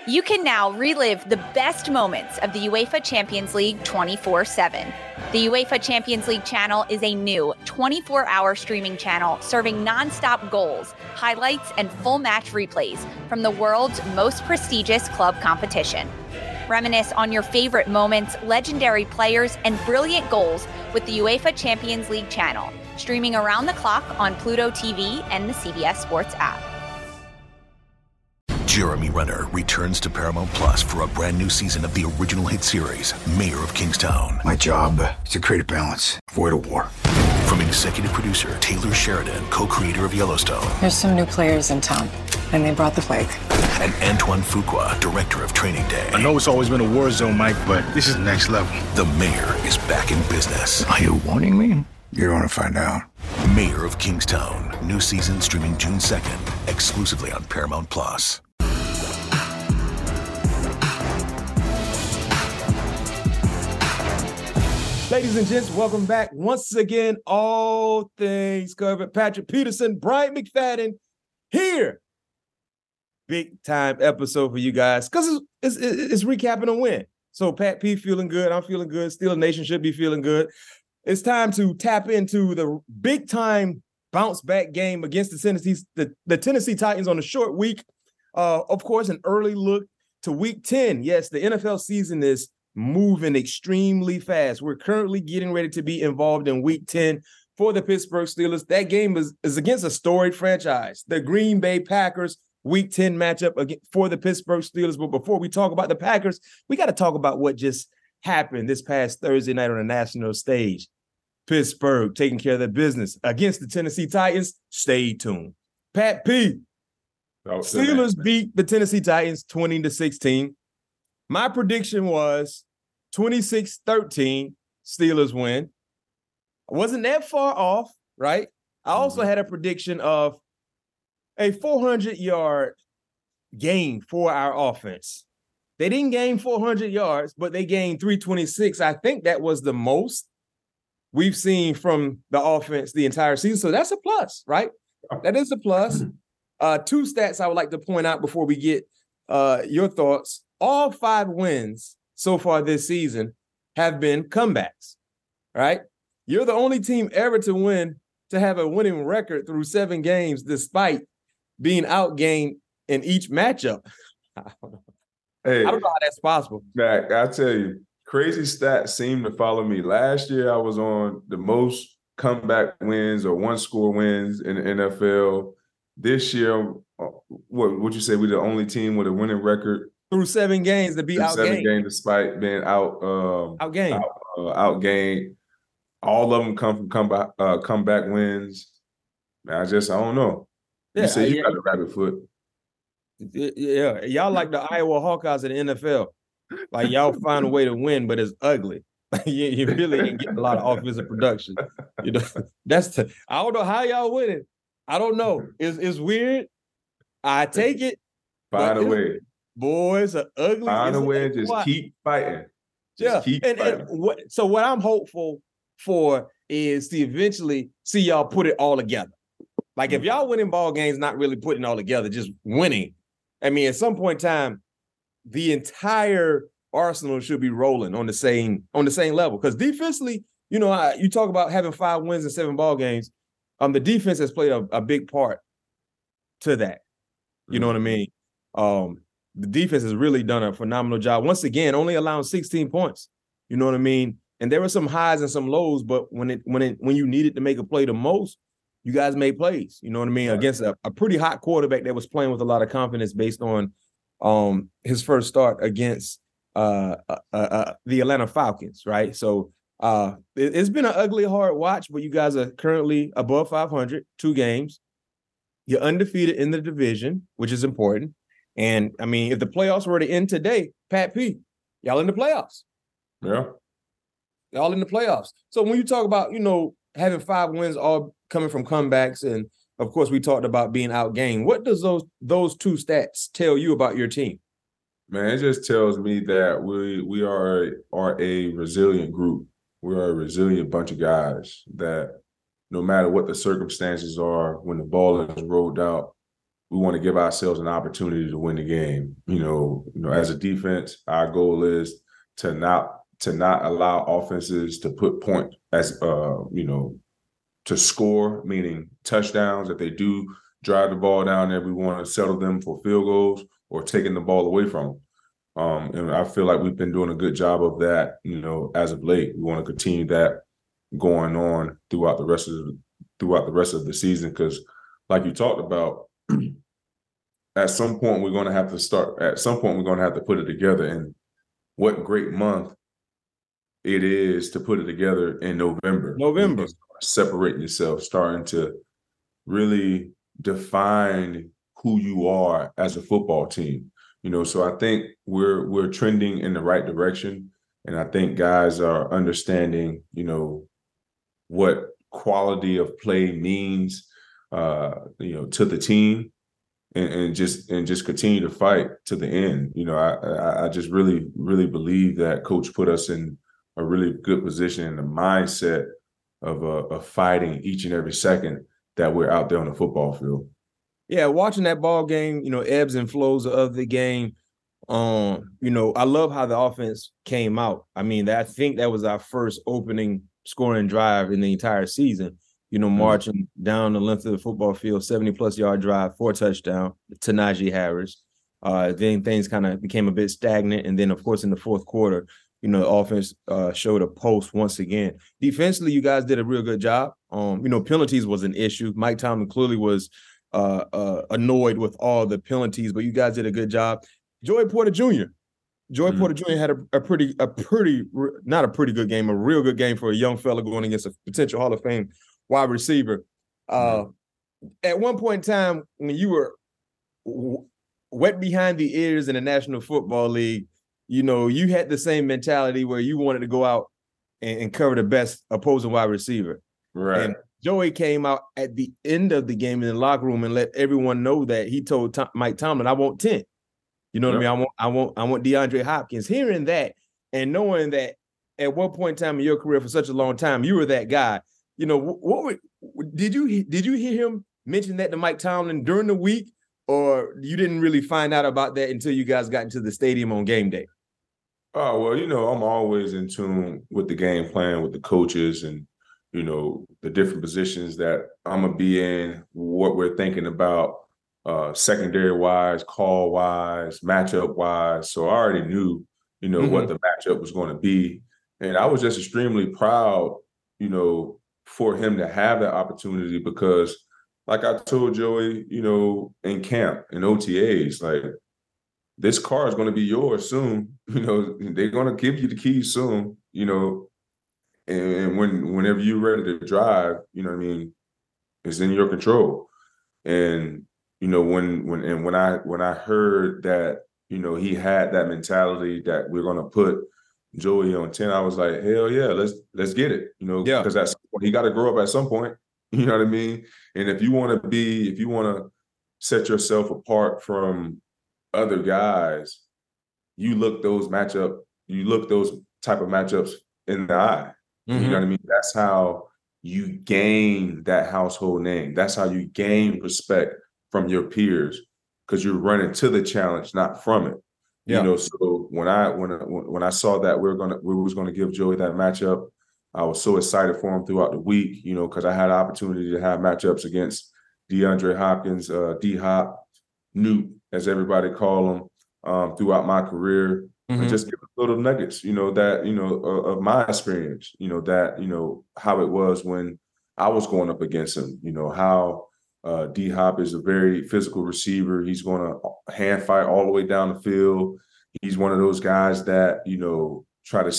You can now relive the best moments of the UEFA Champions League 24/7. The UEFA Champions League channel is a new 24-hour streaming channel serving non-stop goals, highlights, and full match replays from the world's most prestigious club competition. Reminisce on your favorite moments, legendary players, and brilliant goals with the UEFA Champions League channel, streaming around the clock on Pluto TV and the CBS Sports app. Jeremy Renner returns to Paramount Plus for a brand new season of the original hit series, Mayor of Kingstown. My job is to create a balance, avoid a war. From executive producer Taylor Sheridan, co-creator of Yellowstone. There's some new players in town, and they brought the plague. And Antoine Fuqua, director of Training Day. I know it's always been a war zone, Mike, but this is next level. The Mayor is back in business. Are you warning me? You're going to find out. Mayor of Kingstown. New season streaming June 2nd, exclusively on Paramount Plus. Ladies and gents, welcome back once again. All things covered. Patrick Peterson, Brian McFadden here. Big time episode for you guys because it's recapping a win. So Pat P feeling good. I'm feeling good. Steeler Nation should be feeling good. It's time to tap into the big time bounce back game against the Tennessee Titans on a short week. Of course, an early look to week 10. Yes, the NFL season is moving extremely fast. We're currently getting ready to be involved in week 10 for the Pittsburgh Steelers. That game is against a storied franchise, the Green Bay Packers. Week 10 matchup for the Pittsburgh Steelers. But before we talk about the Packers, we got to talk about what just happened this past Thursday night on the national stage. Pittsburgh taking care of their business against the Tennessee Titans. Stay tuned. Pat P. Steelers beat the Tennessee Titans 20-16. My prediction was 26-13, Steelers win. I wasn't that far off, right? I also had a prediction of a 400-yard gain for our offense. They didn't gain 400 yards, but they gained 326. I think that was the most we've seen from the offense the entire season. So that's a plus, right? That is a plus. Two stats I would like to point out before we get your thoughts. All 5 wins so far this season have been comebacks, right? You're the only team ever to have a winning record through 7 games despite being outgained in each matchup. I don't know how that's possible. Mac, I tell you, crazy stats seem to follow me. Last year, I was on the most comeback wins or one-score wins in the NFL. This year, what would you say we're the only team with a winning record? Through 7 games to be outgained. 7 games despite being outgained. All of them come from comeback wins. I don't know. Yeah, you say you got a rabbit foot. Yeah, y'all like the Iowa Hawkeyes in the NFL. Like y'all find a way to win, but it's ugly. you really ain't getting a lot of offensive production. You know, I don't know how y'all winning. I don't know. It's weird. I take it. Find a way. Boys are ugly. Find a way. Just keep fighting. What I'm hopeful for is to eventually see y'all put it all together. Like if y'all winning ball games, not really putting it all together, just winning. I mean, at some point in time, the entire arsenal should be rolling on the same level. Because defensively, you talk about having 5 wins and 7 ball games. The defense has played a big part to that. You know what I mean? The defense has really done a phenomenal job. Once again, only allowing 16 points. You know what I mean? And there were some highs and some lows, but when you needed to make a play the most, you guys made plays. You know what I mean? Right. Against a pretty hot quarterback that was playing with a lot of confidence based on his first start against the Atlanta Falcons, right? So it's been an ugly, hard watch, but you guys are currently above 500, 2 games. You're undefeated in the division, which is important. And, I mean, if the playoffs were to end today, Pat P, y'all in the playoffs. Yeah. Y'all in the playoffs. So when you talk about, having 5 wins all coming from comebacks, and, of course, we talked about being outgained, what does those 2 stats tell you about your team? Man, it just tells me that we are a resilient group. We are a resilient bunch of guys that no matter what the circumstances are, when the ball is rolled out, we want to give ourselves an opportunity to win the game. As a defense, our goal is to not allow offenses to put points to score, meaning touchdowns. If they do drive the ball down there, we want to settle them for field goals or taking the ball away from them. And I feel like we've been doing a good job of that, as of late. We want to continue that going on throughout the rest of the season, because like you talked about, at some point we're going to have to put it together. And what great month it is to put it together in November. Separating yourself, starting to really define who you are as a football team. So I think we're trending in the right direction. And I think guys are understanding, what quality of play means, to the team, and just continue to fight to the end. I just really, really believe that Coach put us in a really good position in the mindset of fighting each and every second that we're out there on the football field. Yeah, watching that ball game, ebbs and flows of the game. I love how the offense came out. I mean, I think that was our first opening scoring drive in the entire season. Marching down the length of the football field, 70-plus yard drive, 4 touchdown to Najee Harris. Then things kind of became a bit stagnant. And then, of course, in the fourth quarter, the offense showed a pulse once again. Defensively, you guys did a real good job. Penalties was an issue. Mike Tomlin clearly was annoyed with all the penalties, but you guys did a good job. Joey Porter Jr. Porter Jr. had a pretty not a pretty good game, a real good game for a young fella going against a potential Hall of Fame wide receiver. At one point in time, when you were wet behind the ears in the National Football League, you had the same mentality where you wanted to go out and cover the best opposing wide receiver. Right. And Joey came out at the end of the game in the locker room and let everyone know that he told Mike Tomlin, "I want 10." You know what I mean? I want DeAndre Hopkins. Hearing that and knowing that at one point in time in your career for such a long time, you were that guy. Did you hear him mention that to Mike Tomlin during the week, or you didn't really find out about that until you guys got into the stadium on game day? Oh, well, I'm always in tune with the game plan, with the coaches, and the different positions that I'm gonna be in, what we're thinking about, secondary wise, call wise, matchup wise. So I already knew, what the matchup was going to be, and I was just extremely proud, for him to have that opportunity, because like I told Joey, in camp, in OTAs, like, this car is going to be yours soon. They're going to give you the keys soon, and whenever you're ready to drive, it's in your control. And, when I heard that, he had that mentality that we're going to put Joey on 10, I was like, hell yeah, let's get it, because he got to grow up at some point, you know what I mean? And if you want to set yourself apart from other guys, you look those type of matchups in the eye. You know what I mean? That's how you gain that household name. That's how you gain respect from your peers, because you're running to the challenge, not from it. Yeah. So when I saw that we was gonna give Joey that matchup, I was so excited for him throughout the week, because I had an opportunity to have matchups against DeAndre Hopkins, D-Hop, Newt, as everybody call him, throughout my career, and just give little nuggets, of my experience, how it was when I was going up against him, how D-Hop is a very physical receiver. He's going to hand fight all the way down the field. He's one of those guys that, try to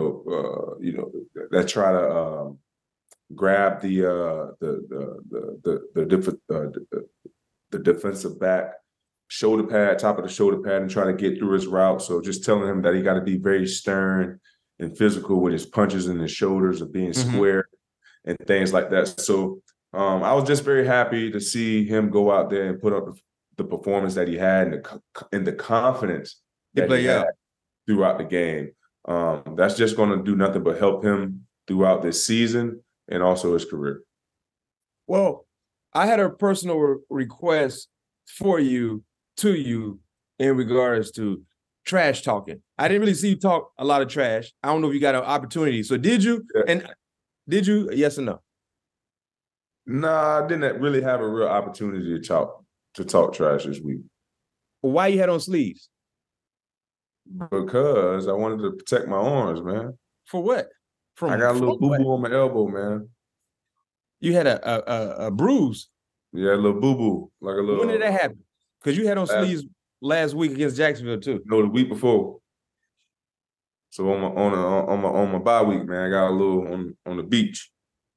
grab the defensive back shoulder pad, top of the shoulder pad, and try to get through his route. So just telling him that he got to be very stern and physical with his punches and his shoulders of being square and things like that. So I was just very happy to see him go out there and put up the performance that he had and the confidence that he had throughout the game. That's just going to do nothing but help him throughout this season and also his career. Well, I had a personal request for you, to you, in regards to trash talking. I didn't really see you talk a lot of trash. I don't know if you got an opportunity. So did you? Yeah. And did you? Yes or no? Nah, I didn't really have a real opportunity to talk trash this week. Why you had on sleeves? Because I wanted to protect my arms, man. For what? I got a little boo-boo on my elbow, man. You had a bruise. Yeah, a little boo-boo. Like a little. When did that happen? Because you had on sleeves last week against Jacksonville too. No, the week before. So on my bye week, man, I got a little on the beach.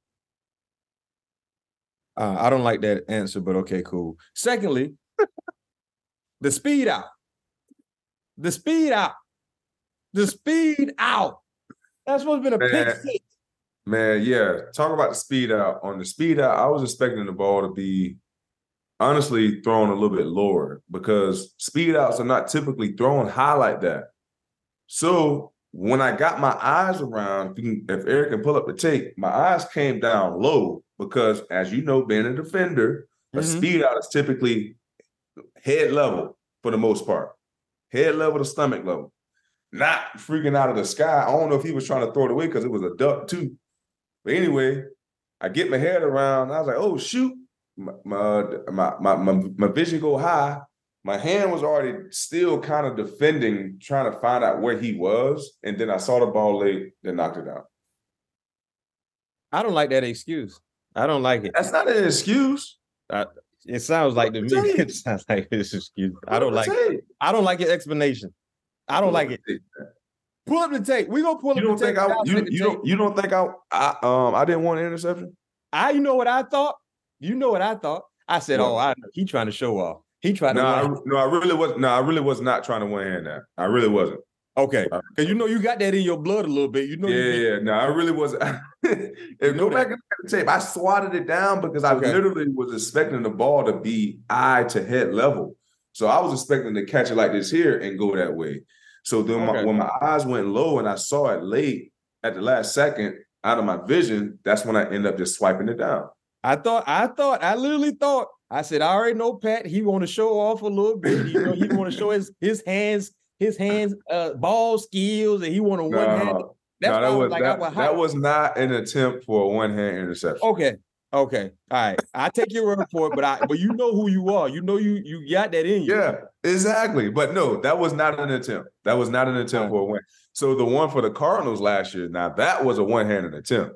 I don't like that answer, but okay, cool. Secondly, the speed out. The speed out. The speed out. That's supposed to be a pick six. Man, yeah. Talk about the speed out. On the speed out, I was expecting the ball to be honestly thrown a little bit lower because speed outs are not typically thrown high like that. So when I got my eyes around, if Eric can pull up the tape, my eyes came down low because, as you know, being a defender, a speed out is typically head level for the most part. Head level to stomach level. Not freaking out of the sky. I don't know if he was trying to throw it away because it was a duck too. But anyway, I get my head around. I was like, oh, shoot. My vision go high. My hand was already still kind of defending, trying to find out where he was. And then I saw the ball late, then knocked it out. I don't like that excuse. I don't like it. That's not an excuse. It sounds like to me. It sounds like this excuse. I don't like it. I don't like your explanation. I don't like it. Pull up the tape. We gonna pull up the tape. You don't think I didn't want an interception? You know what I thought? You know what I thought? I said, I know. He trying to show off. He tried to I really was not trying to one-hand that. I really wasn't. Okay. Because you know you got that in your blood a little bit. You know. No, I really wasn't. Go back and look at the tape. I swatted it down because I literally was expecting the ball to be eye to head level. So I was expecting to catch it like this here and go that way. So then when my eyes went low and I saw it late at the last second out of my vision, that's when I ended up just swiping it down. I literally thought, I said, I already know Pat, he want to show off a little bit. You know, he want to show his hands, ball skills, and he want to one-hand. That was not an attempt for a one-hand interception. Okay. All right. I take your word for it, but you know who you are. You know you got that in you. Yeah, exactly. But no, that was not an attempt. That was not an attempt for a win. So the one for the Cardinals last year, now that was a one-handed attempt.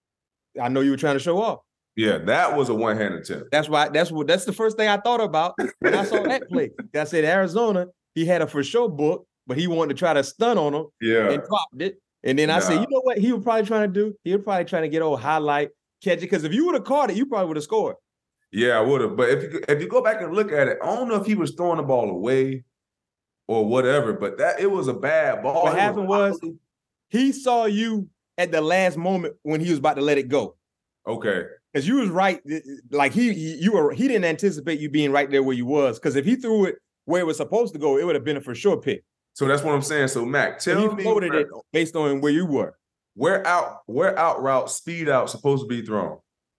I know you were trying to show off. Yeah, that was a one-handed attempt. That's the first thing I thought about when I saw that play. I said Arizona, he had a for sure book, but he wanted to try to stun on him and dropped it. And then I said, you know what he was probably trying to do? He was probably trying to get old highlight, catch it. Because if you would have caught it, you probably would have scored. Yeah, I would have. But if you go back and look at it, I don't know if he was throwing the ball away or whatever, but it was a bad ball. What happened was he saw you at the last moment when he was about to let it go. Okay. Because you was right. Like he didn't anticipate you being right there where you was. Because if he threw it where it was supposed to go, it would have been a for sure pick. So that's what I'm saying. So Mac, tell me, he floated it based on where you were. Where out route, speed out supposed to be thrown?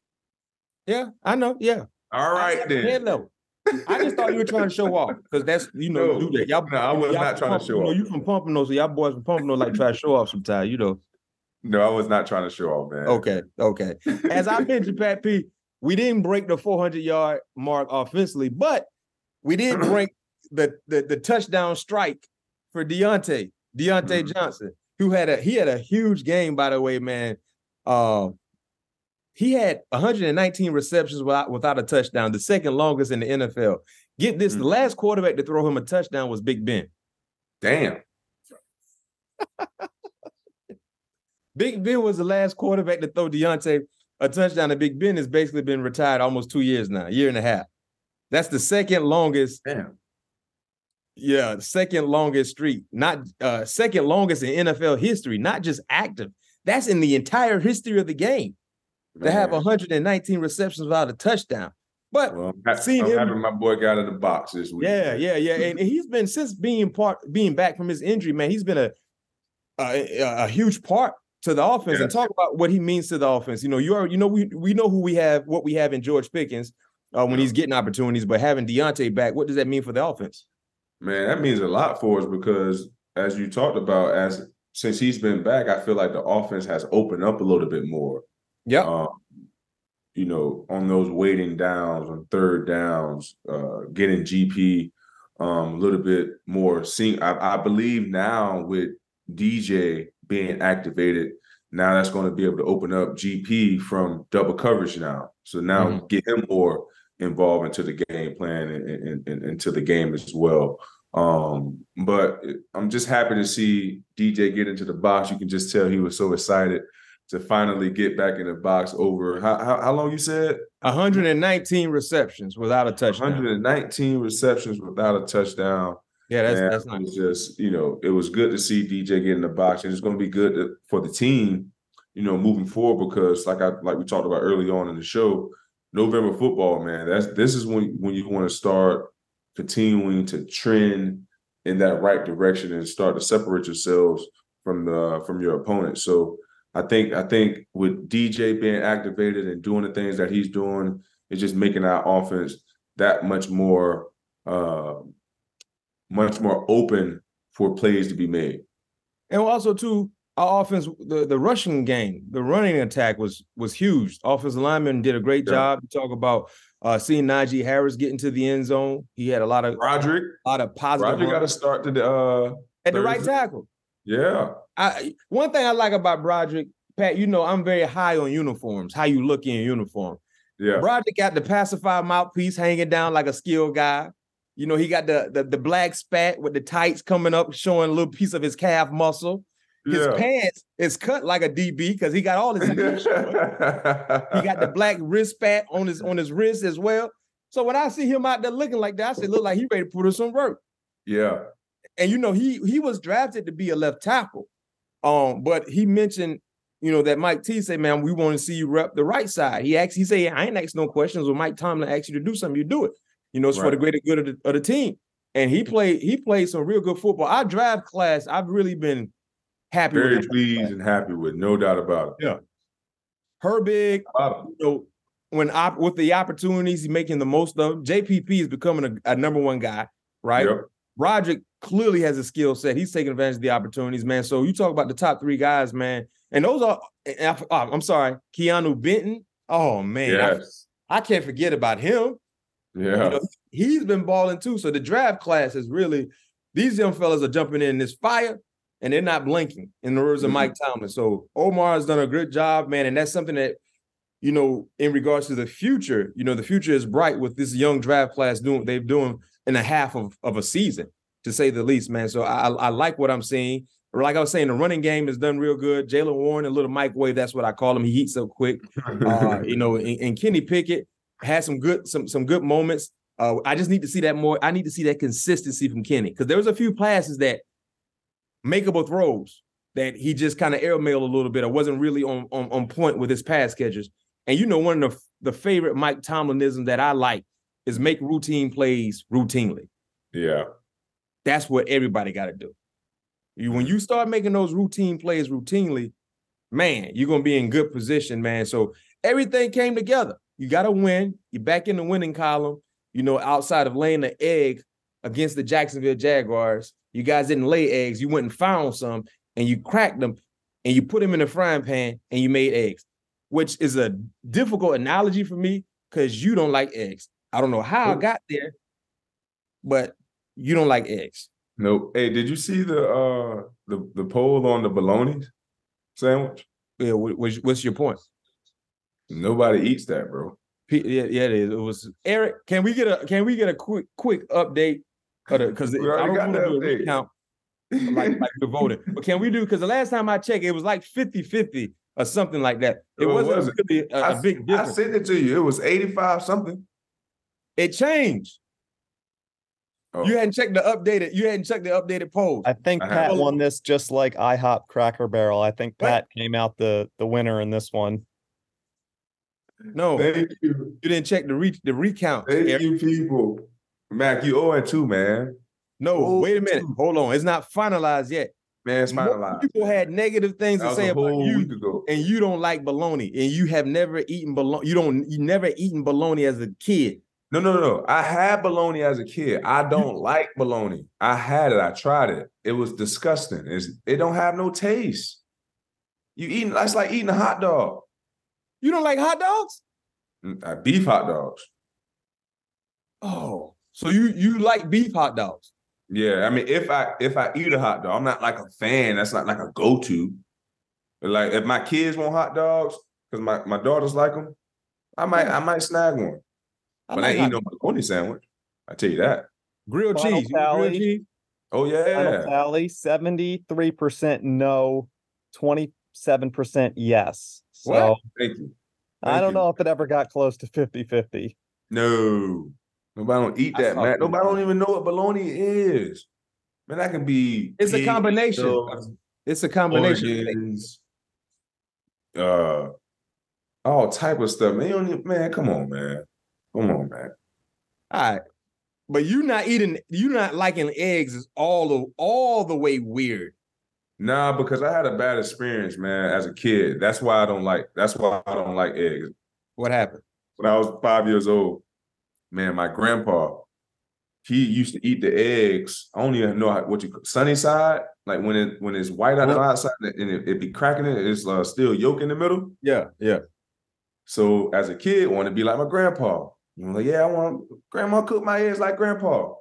Yeah, I know. Yeah. All right then. Head level. I just thought you were trying to show off because that's do that. I was not trying to show off. You from Pompano, so y'all boys from Pompano like try to show off sometimes. No, I was not trying to show off, man. Okay. As I mentioned, Pat P, we didn't break the 400-yard mark offensively, but we did break the touchdown strike for Deontay Johnson, who had a huge game, by the way, man. He had 119 receptions without a touchdown, the second longest in the NFL. Get this, the last quarterback to throw him a touchdown was Big Ben. Damn. Big Ben was the last quarterback to throw Deontay a touchdown, and Big Ben has basically been retired almost 2 years now, a year and a half. That's the second longest. Damn. Yeah, second longest streak, not second longest in NFL history, not just active. That's in the entire history of the game. To have 119 receptions without a touchdown. But having my boy got in the box this week. Yeah. And he's been, since being back from his injury, man, he's been a huge part to the offense. And talk about what he means to the offense. We know who we have, what we have in George Pickens. when he's getting opportunities. But having Deontay back, what does that mean for the offense? Man, that means a lot for us because, as you talked about, since he's been back, I feel like the offense has opened up a little bit more. Yeah. On those waiting downs, on third downs, getting GP a little bit more. I believe now with DJ being activated, now that's going to be able to open up GP from double coverage now. So now get him more involved into the game plan and into the game as well. But I'm just happy to see DJ get into the box. You can just tell he was so excited to finally get back in the box over how long you said? 119 receptions without a touchdown. 119 receptions without a touchdown. Yeah, that's nice. It was just, it was good to see DJ get in the box, and it's going to be good for the team, moving forward, because like we talked about early on in the show, November football, man, this is when you want to start continuing to trend in that right direction and start to separate yourselves from your opponent. So I think with DJ being activated and doing the things that he's doing, it's just making our offense that much more open for plays to be made. And also too, our offense, the rushing game, the running attack was huge. Offensive linemen did a great job. You talk about seeing Najee Harris get into the end zone. He had a lot of positive. Roderick got to start at the right tackle. Yeah. One thing I like about Broderick, Pat, I'm very high on uniforms, how you look in uniform. Yeah. Broderick got the pacifier mouthpiece hanging down like a skilled guy. He got the black spat with the tights coming up, showing a little piece of his calf muscle. His pants is cut like a DB because he got all his. He got the black wrist spat on his wrist as well. So when I see him out there looking like that, I say, look like he ready to put in some work. Yeah. And he was drafted to be a left tackle. But he mentioned, that Mike T said, man, we want to see you rep the right side. He said, I ain't asked no questions. When Mike Tomlin asks you to do something, you do it. It's for the greater good of the team. And he played some real good football. Our draft class, I've really been happy with. Very pleased and happy with, no doubt about it. Yeah. Herbig, with the opportunities he's making the most of, JPP is becoming a number one guy, right? Yep. Roderick clearly has a skill set. He's taking advantage of the opportunities, man. So you talk about the top three guys, man. And those are, I'm sorry, Keanu Benton. Oh, man. Yes. I can't forget about him. Yeah. He's been balling too. So the draft class is really, these young fellas are jumping in this fire and they're not blinking, in the words of Mike Tomlin. So Omar has done a good job, man. And that's something that, in regards to the future, the future is bright with this young draft class doing what they're doing in a half of a season, to say the least, man. So I like what I'm seeing. Like I was saying, the running game is done real good. Jaylen Warren, a little microwave, that's what I call him. He heats up quick. And Kenny Pickett had some good moments. I just need to see that more. I need to see that consistency from Kenny, because there was a few passes that makeable throws that he just kind of airmailed a little bit. I wasn't really on point with his pass catchers. And one of the favorite Mike Tomlinism that I like is make routine plays routinely. Yeah. That's what everybody got to do. When you start making those routine plays routinely, man, you're going to be in good position, man. So everything came together. You got to win. You're back in the winning column. Outside of laying the egg against the Jacksonville Jaguars, you guys didn't lay eggs. You went and found some, and you cracked them, and you put them in the frying pan, and you made eggs, which is a difficult analogy for me because you don't like eggs. I don't know how I got there, but you don't like eggs. No. Hey, did you see the poll on the bologna sandwich? Yeah. What's your point? Nobody eats that, bro. Yeah, it is. It was Eric. Can we get a quick update? Because I don't want to do a recount like we're voting. But can we do? Because the last time I checked, it was like 50-50 or something like that. It wasn't really a big difference. I sent it to you. It was 85 something. It changed. Oh. You hadn't checked the updated polls. I think Pat won this just like IHOP Cracker Barrel. I think Pat came out the winner in this one. No, thank you. You didn't check the recount. Thank you, people. Mac, you 0-2, man. No, wait a minute. Hold on. It's not finalized yet. Man, it's finalized. People had negative things to say about you, and you don't like bologna, and you have never eaten bologna. You never eaten bologna as a kid. No. I had bologna as a kid. I don't like bologna. I had it. I tried it. It was disgusting. It don't have no taste. That's like eating a hot dog. You don't like hot dogs? Beef hot dogs. Oh, so you like beef hot dogs? Yeah, I mean, if I eat a hot dog, I'm not like a fan. That's not like a go-to. But like if my kids want hot dogs, because my daughters like them, I might snag one. But I ain't eating no bologna sandwich. I tell you that. Grilled Final cheese. You want grilled cheese? Oh yeah. Final tally: 73% no, 27% yes. So What? Thank you. I don't know if it ever got close to 50-50. No. Nobody don't eat that, man. Nobody don't even know what bologna is. Man, that can be. It's a combination. It's a combination. Organs, all type of stuff. Man, come on, man. Come on, man. All right. But you're not liking eggs is all the way weird. Nah, because I had a bad experience, man, as a kid. That's why I don't like eggs. What happened? When I was 5 years old, man, my grandpa, he used to eat the eggs. I don't even know what you call sunny side. Like when it's white on the outside and it be cracking it's still yolk in the middle. Yeah. So as a kid, I wanted to be like my grandpa. Like, yeah, I want grandma cook my eggs like grandpa.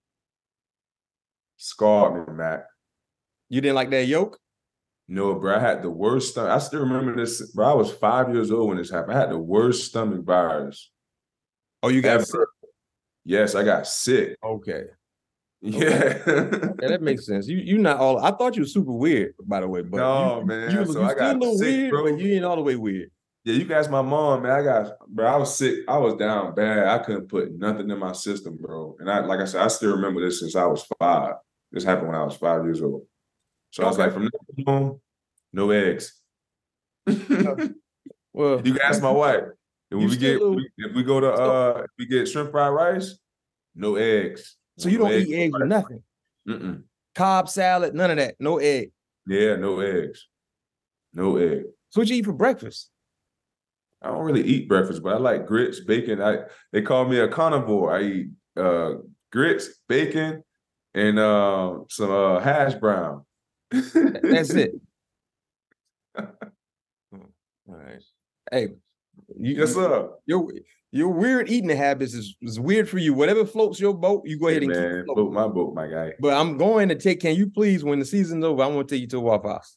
Scarred me, Mac. You didn't like that yolk? No, bro. I had the worst stomach. I still remember this, bro. I was 5 years old when this happened. I had the worst stomach virus. Oh, you got sick? Yes, I got sick. Okay. Yeah. Yeah, that makes sense. You not all. I thought you were super weird, by the way. But man. You so I got still a little sick, weird, bro. but you ain't all the way weird. Yeah, you can ask my mom, man. I was sick. I was down bad. I couldn't put nothing in my system, bro. And like I said, I still remember this since I was 5. This happened when I was 5 years old. So I was like, from now on, no eggs. Well, you can ask my wife. If we get shrimp fried rice, no eggs. So you don't eat eggs or nothing? Mm-mm. Cobb salad, none of that. No egg. Yeah, no eggs. No egg. So what you eat for breakfast? I don't really eat breakfast, but I like grits, bacon. They call me a carnivore. I eat grits, bacon, and some hash brown. That's it. All right. Hey, yes, sir. Your weird eating habits is weird for you. Whatever floats your boat, you go ahead and keep it floating. Float my boat, my guy. But I'm going to can you please, when the season's over, I want to take you to a Waffle House.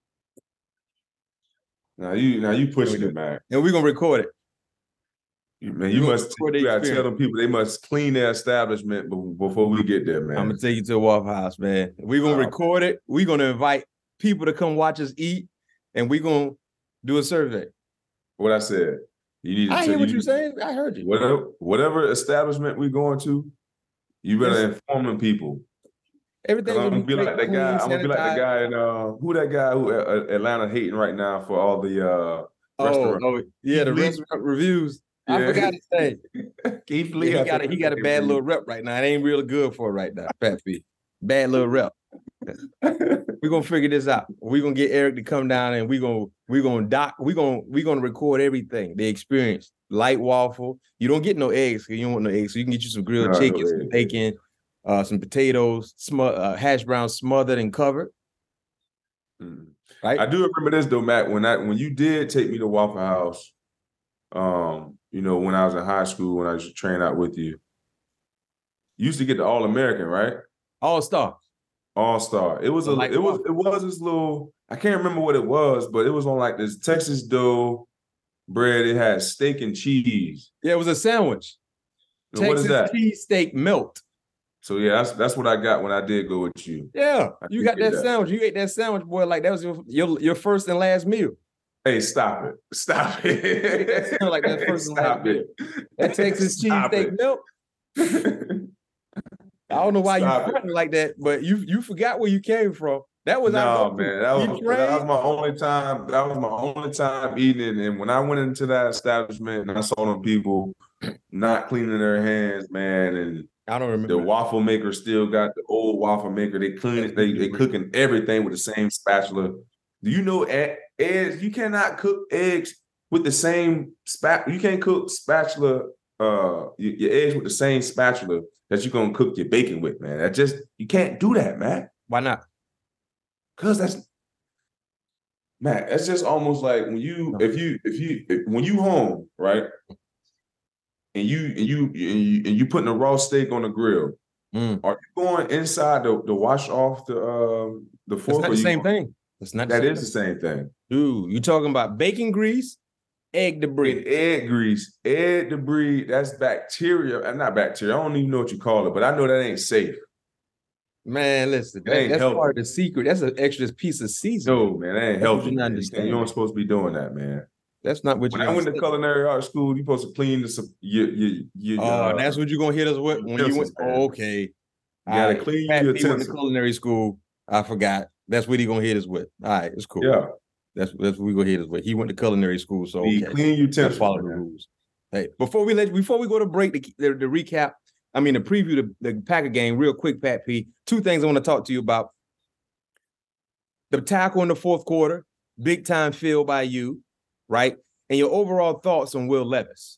Now you pushing it, man. And we're gonna record it. You gotta tell them people they must clean their establishment before we get there, man. I'm gonna take you to a Waffle House, man. We're gonna record it. We're gonna invite people to come watch us eat, and we're gonna do a survey. What I said. I hear what you're saying. I heard you. Whatever establishment we're going to, you better inform them people. Everything. I'm gonna be like that guy. I'm gonna be like the guy in who Atlanta hating right now for all the restaurant. Oh yeah, the restaurant reviews. Yeah. I forgot his name. Keith Lee. He got a bad little rep right now. It ain't really good for it right now. Pat P. Bad little rep. We're gonna figure this out. We're gonna get Eric to come down and we're gonna record everything, the experience. Light waffle. You don't get no eggs because you don't want no eggs. So you can get you some grilled chicken, some bacon, some potatoes, hash brown smothered and covered. Right. I do remember this though, Matt. When you did take me to Waffle House, when I was in high school, when I used to train out with you, you used to get the All-American, right? All-Star. It was this little, I can't remember what it was, but it was on like this Texas dough bread. It had steak and cheese. Yeah, it was a sandwich. Texas what is that? Cheese steak melt. So yeah, that's what I got when I did go with you. Yeah, you got that sandwich. You ate that sandwich, boy, like that was your first and last meal. Hey, stop it. That sounded like that first and last meal. That Texas cheese steak milk. I don't know why you fronting like that, but you forgot where you came from. That was man. That was my only time. That was my only time eating it. And when I went into that establishment and I saw them people not cleaning their hands, man, and I don't remember. The waffle maker still got the old waffle maker. They clean it. They cooking everything with the same spatula. Do you know eggs? You cannot cook eggs with the same spatula. You can't cook spatula your eggs with the same spatula that you're gonna cook your bacon with, man. You can't do that, man. Why not? Because that's just almost like when you home, right? And you putting a raw steak on the grill. Are you going inside to wash off the fork? It's not the same thing. That is the same thing. Dude, you talking about bacon grease, egg debris. Egg grease, egg debris, that's bacteria. Not bacteria. I don't even know what you call it, but I know that ain't safe. Man, listen, that's healthy. part of the secret. That's an extra piece of seasoning. No, man, that ain't healthy. You understand. You aren't supposed to be doing that, man. That's not what you. When I went to culinary art school, you're supposed to clean that's what you're gonna hit us with when you went. Oh, okay. You gotta clean your utensils. Went to culinary school. I forgot. That's what he gonna hit us with. All right, it's cool. Yeah, that's what we gonna hit us with. He went to culinary school, so okay. Clean utensils. Follow the rules. Hey, before we go to break, the recap. I mean, the preview the Packer game, real quick, Pat P. Two things I want to talk to you about. The tackle in the fourth quarter, big time field by you, right? And your overall thoughts on Will Levis.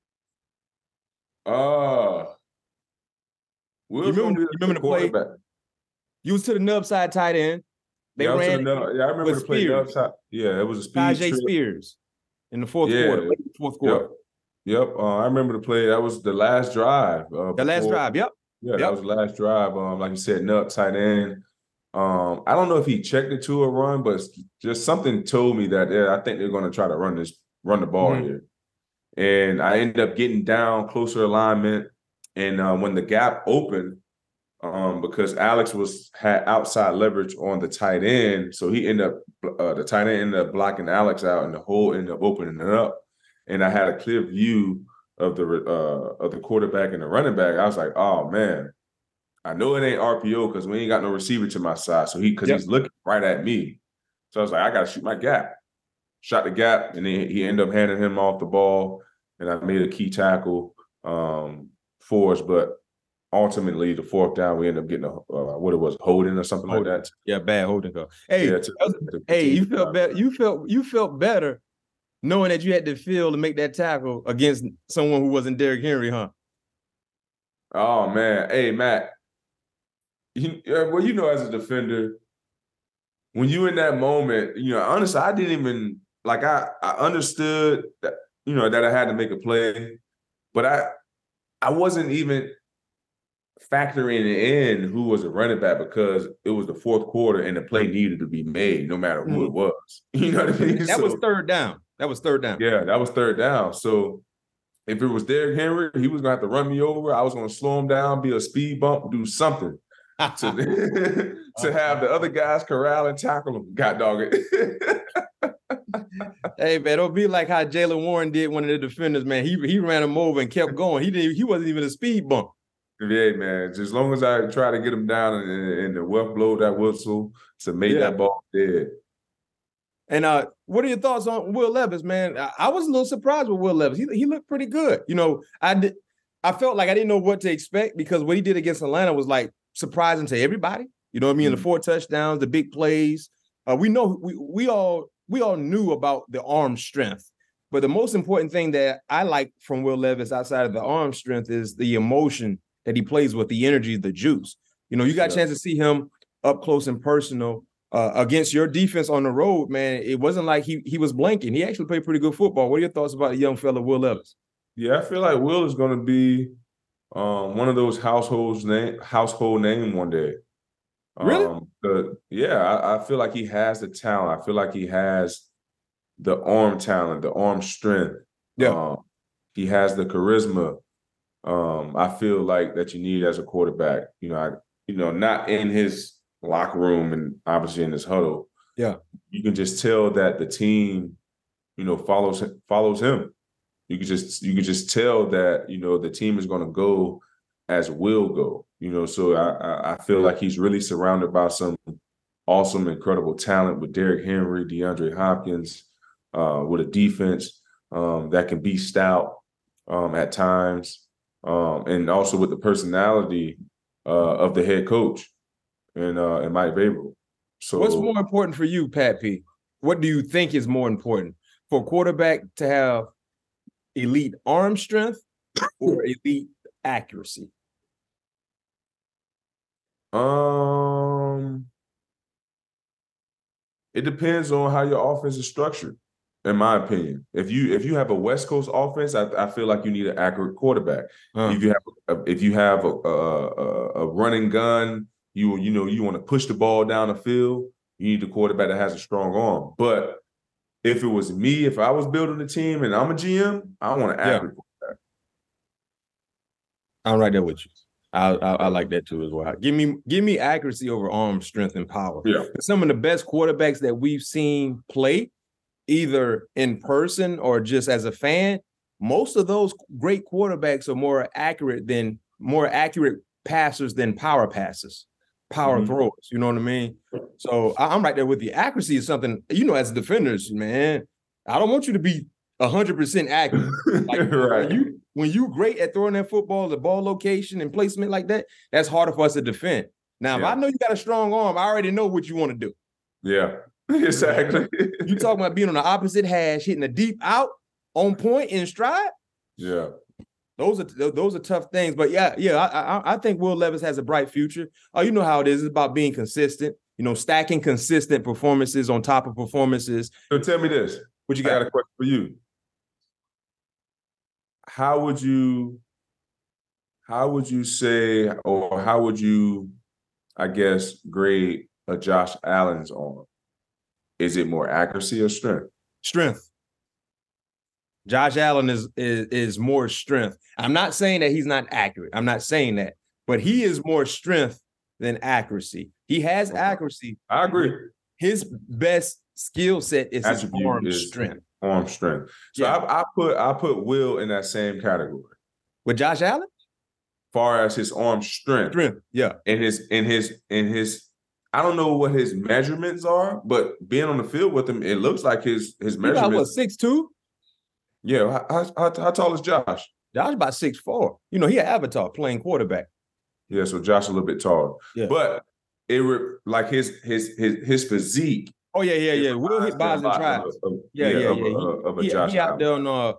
You remember the play? You was to the nub side tight end. They ran. I remember the play. Yeah, it was a speed. Tajay Spears in the fourth quarter. Yep. I remember the play. That was the last drive. Last drive. Yep. Yeah, that was the last drive. Like you said, nub tight end. I don't know if he checked it to a run, but just something told me that I think they're going to try to run the ball here. And I ended up getting down closer alignment. And when the gap opened, because Alex had outside leverage on the tight end, so the tight end ended up blocking Alex out, and the hole ended up opening it up. And I had a clear view of the quarterback and the running back. I was like, oh man, I know it ain't RPO because we ain't got no receiver to my side. So he's looking right at me. So I was like, I got to shoot my gap. Shot the gap, and then he ended up handing him off the ball, and I made a key tackle for us. But ultimately, the fourth down, we ended up getting holding or something like that. Yeah, bad holding call. Hey, you felt better. You felt better knowing that you had the field to make that tackle against someone who wasn't Derrick Henry, huh? Oh man, hey Matt. As a defender, when you in that moment, honestly, I didn't even I understood that, that I had to make a play, but I wasn't even factoring in who was a running back because it was the fourth quarter and the play needed to be made no matter who it was. You know what I mean? That was third down. Yeah, that was third down. So if it was Derrick Henry, he was going to have to run me over. I was going to slow him down, be a speed bump, do something to have the other guys corral and tackle him. God dog it. Hey, man, don't be like how Jaylen Warren did one of the defenders, man. He ran him over and kept going. He wasn't even a speed bump. Yeah, man. Just as long as I try to get him down and the ref blow that whistle to make that ball dead. And what are your thoughts on Will Levis, man? I was a little surprised with Will Levis. He looked pretty good. I felt like I didn't know what to expect because what he did against Atlanta was like surprising to everybody. You know what I mean? The 4 touchdowns, the big plays. We all knew about the arm strength. But the most important thing that I like from Will Levis outside of the arm strength is the emotion that he plays with, the energy, the juice. You got a chance to see him up close and personal against your defense on the road, man. It wasn't like he was blanking. He actually played pretty good football. What are your thoughts about the young fella, Will Levis? Yeah, I feel like Will is going to be one of those household name one day. Really? I feel like he has the talent. I feel like he has the arm talent, the arm strength. Yeah. He has the charisma. I feel like that you need as a quarterback. Not in his locker room and obviously in his huddle. Yeah. You can just tell that the team, follows him. You can just tell that, the team is going to go as Will go. So I feel like he's really surrounded by some awesome, incredible talent with Derrick Henry, DeAndre Hopkins, with a defense that can be stout at times, and also with the personality of the head coach and Mike Vrabel. So what's more important for you, Pat P? What do you think is more important for a quarterback to have elite arm strength or elite accuracy? It depends on how your offense is structured, in my opinion. If you have a West Coast offense, I feel like you need an accurate quarterback. If you have a running gun, you want to push the ball down the field, you need a quarterback that has a strong arm. But if it was me, if I was building a team and I'm a GM, I want an accurate quarterback. I'm right there with you. I like that too as well. Give me accuracy over arm strength and power. Yeah. Some of the best quarterbacks that we've seen play, either in person or just as a fan, most of those great quarterbacks are more accurate passers than power passes, power throwers. You know what I mean? So I'm right there with you. Accuracy is something, as defenders, man, I don't want you to be 100% accurate. Like, right. When you great at throwing that football, the ball location and placement like that, that's harder for us to defend. Now, if I know you got a strong arm, I already know what you want to do. Yeah, exactly. You talking about being on the opposite hash, hitting a deep out, on point, in stride? Yeah. Those are tough things. But I think Will Levis has a bright future. You know how it is. It's about being consistent, stacking consistent performances on top of performances. So tell me this. What you got? I got a question for you. How would you say, or how would you, I guess, grade a Josh Allen's arm? Is it more accuracy or strength? Strength. Josh Allen is more strength. I'm not saying that he's not accurate. I'm not saying that, but he is more strength than accuracy. He has accuracy. I agree. His best skill set is his arm strength. Arm strength. So I put Will in that same category. With Josh Allen? Far as his arm strength. Yeah. And his I don't know what his measurements are, but being on the field with him, it looks like his measurements. What, 6'2"? Yeah. How tall is Josh? Josh about 6'4". He an avatar playing quarterback. Yeah, so Josh a little bit taller. Yeah. But like his physique. Oh yeah. Will hit bars and tries. He out there on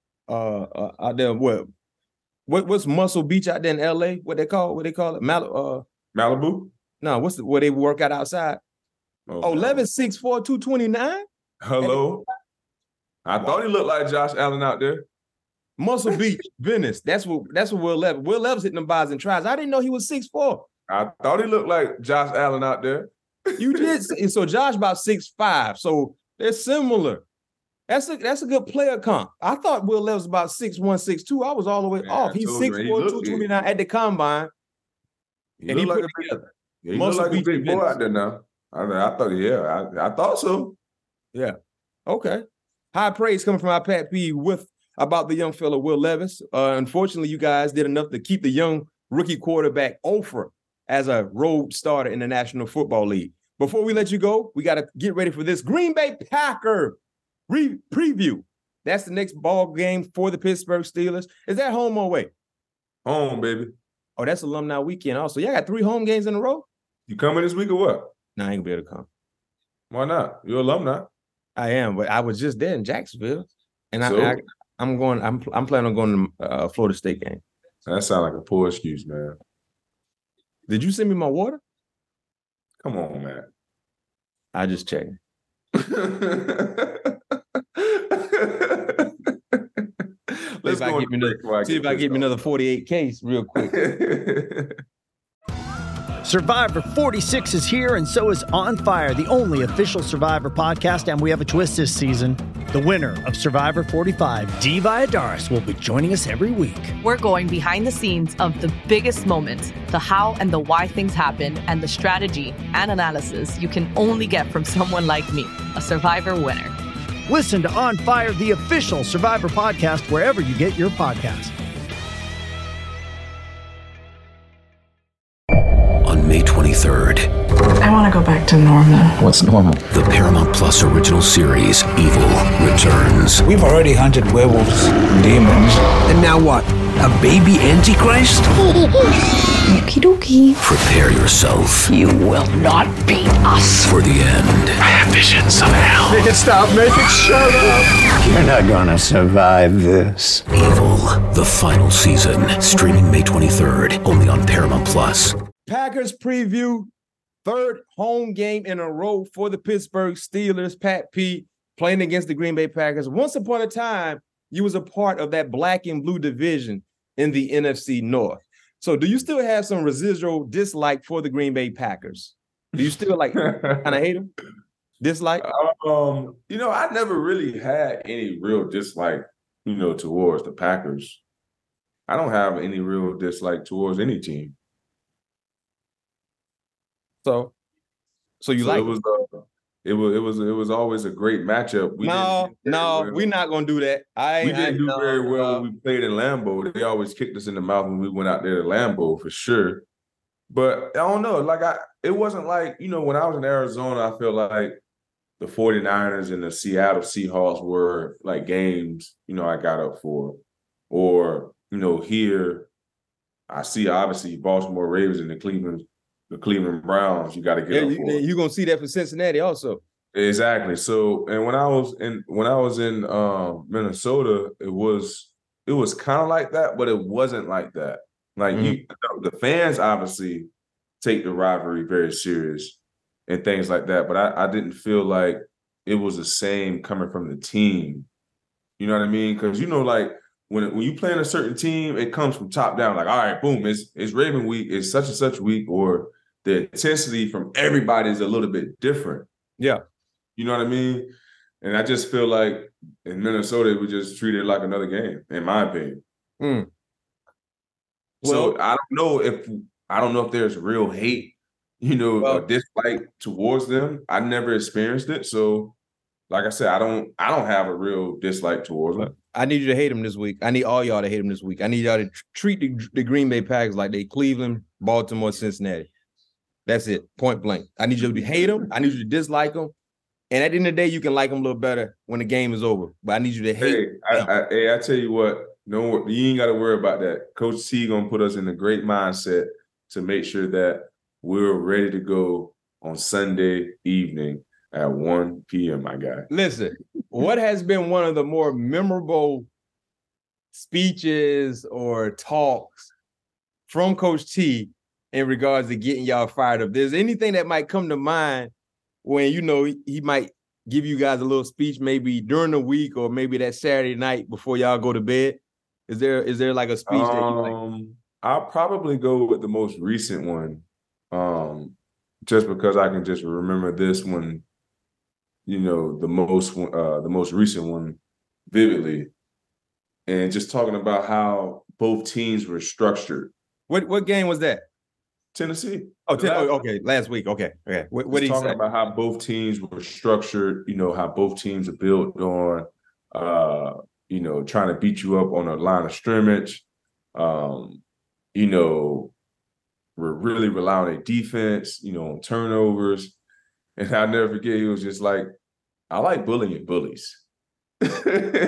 out there what's Muscle Beach out there in LA? What they call it? Malibu? No, where they work out outside? Levis 6'4", 229. Hello. I thought he looked like Josh Allen out there. Muscle Beach, Venice. That's what Will Levis. Will Levis hitting them bars and tries. I didn't know he was 6'4". I thought he looked like Josh Allen out there. You did. So Josh about 6'5". So they're similar. That's a good player comp. I thought Will Levis about 6'1", 6'2". I was all the way off. He's 6'4", 229 at the combine. And he put it together. Yeah, he looked like a big boy out there now. I thought so. Yeah. Okay. High praise coming from our Pat P about the young fella Will Levis. Unfortunately, you guys did enough to keep the young rookie quarterback Ofer as a road starter in the National Football League. Before we let you go, we got to get ready for this Green Bay Packer preview. That's the next ball game for the Pittsburgh Steelers. Is that home or away? Home, baby. Oh, that's alumni weekend also. Y'all got 3 home games in a row? You coming this week or what? No, I ain't gonna be able to come. Why not? You're alumni. I am, but I was just there in Jacksonville. And I'm planning on going to Florida State game. That sounds like a poor excuse, man. Did you send me my water? Come on, man. I just checked. Let's see if I get me another 48 case real quick. Survivor 46 is here, and so is On Fire, the only official Survivor podcast, and we have a twist this season. The winner of Survivor 45, Dee Valladares, will be joining us every week. We're going behind the scenes of the biggest moments, the how and the why things happen, and the strategy and analysis you can only get from someone like me, a Survivor winner. Listen to On Fire, the official Survivor podcast, wherever you get your podcasts. On May 23rd. I want to go back back to normal. What's normal? The Paramount Plus original series, Evil, returns. We've already hunted werewolves and demons. And now what? A baby Antichrist? Okie dokie. Prepare yourself You will not beat us. for the end. I have visions of hell. Stop making shut up. You're not gonna survive this. Evil, the final season, streaming May 23rd, only on Paramount Plus. Packers preview, third home game in a row for the Pittsburgh Steelers. Pat P playing against the Green Bay Packers. Once upon a time, you was a part of that black and blue division in the NFC North. So do you still have some residual dislike for the Green Bay Packers? Do you still kind of hate them? Dislike? I never really had any real dislike, towards the Packers. I don't have any real dislike towards any team. So you like it was always a great matchup. We're not gonna do that. We didn't do very well when we played in Lambeau. They always kicked us in the mouth when we went out there to Lambeau for sure. But I don't know. It wasn't like, when I was in Arizona, I feel like the 49ers and the Seattle Seahawks were like games, I got up for. Or, here I see obviously Baltimore Ravens and the Cleveland Browns, you got to get up for. You're gonna see that for Cincinnati also. Exactly. So, and when I was in Minnesota, it was kind of like that, but it wasn't like that. Like the fans obviously take the rivalry very serious and things like that, but I didn't feel like it was the same coming from the team. You know what I mean? Because when you play in a certain team, it comes from top down. Like, all right, boom, it's Raven week, it's such and such week, or the intensity from everybody is a little bit different. Yeah. You know what I mean? And I just feel like in Minnesota, we just treat it like another game, in my opinion. So I don't know if there's real hate, or dislike towards them. I never experienced it. So like I said, I don't have a real dislike towards them. I need you to hate them this week. I need all y'all to hate them this week. I need y'all to treat the Green Bay Packers like they Cleveland, Baltimore, Cincinnati. That's it. Point blank. I need you to hate them. I need you to dislike them. And at the end of the day, you can like them a little better when the game is over. But I need you to hate. I tell you what, you ain't got to worry about that. Coach T gonna put us in a great mindset to make sure that we're ready to go on Sunday evening at 1 p.m., my guy. Listen, what has been one of the more memorable speeches or talks from Coach T in regards to getting y'all fired up? There's anything that might come to mind when, he might give you guys a little speech maybe during the week or maybe that Saturday night before y'all go to bed? Is there like a speech that you like? I'll probably go with the most recent one, just because I can just remember this one, the most recent one vividly, and just talking about how both teams were structured. What game was that? Tennessee. Okay, last week. Okay. What did he talking say? About how both teams were structured, how both teams are built on, trying to beat you up on a line of scrimmage. We're really relying on their defense, on turnovers. And I'll never forget, he was just like, I like bullying bullies. That's